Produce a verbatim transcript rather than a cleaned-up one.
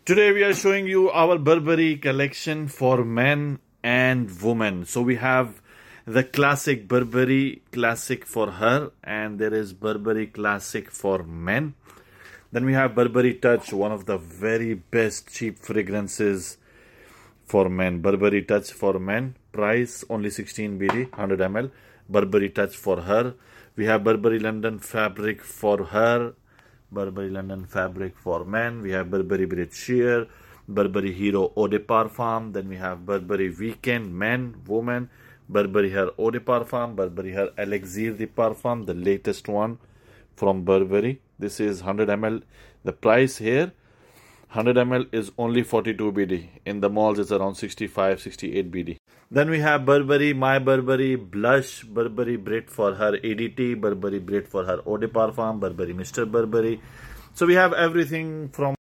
Today we are showing you our Burberry collection for men and women. So we have the classic Burberry classic for her, and there is Burberry classic for men. Then we have Burberry Touch, one of the very best cheap fragrances for men. Burberry Touch for men, price only sixteen B D, one hundred milliliters. Burberry Touch for her. We have Burberry London Fabric for her. Burberry London Fabric for men. We have Burberry Brit Sheer, Burberry Hero Eau de Parfum. Then we have Burberry Weekend, men, women, Burberry Her Eau de Parfum, Burberry Her Elixir de Parfum, the latest one from Burberry. This is one hundred milliliters. The price here, one hundred milliliters is only forty-two B D. In the malls, it's around sixty-five, sixty-eight B D. Then we have Burberry My Burberry Blush, Burberry Brit for her A D T, Burberry Brit for her Eau de Parfum, Burberry Mister Burberry. So we have everything from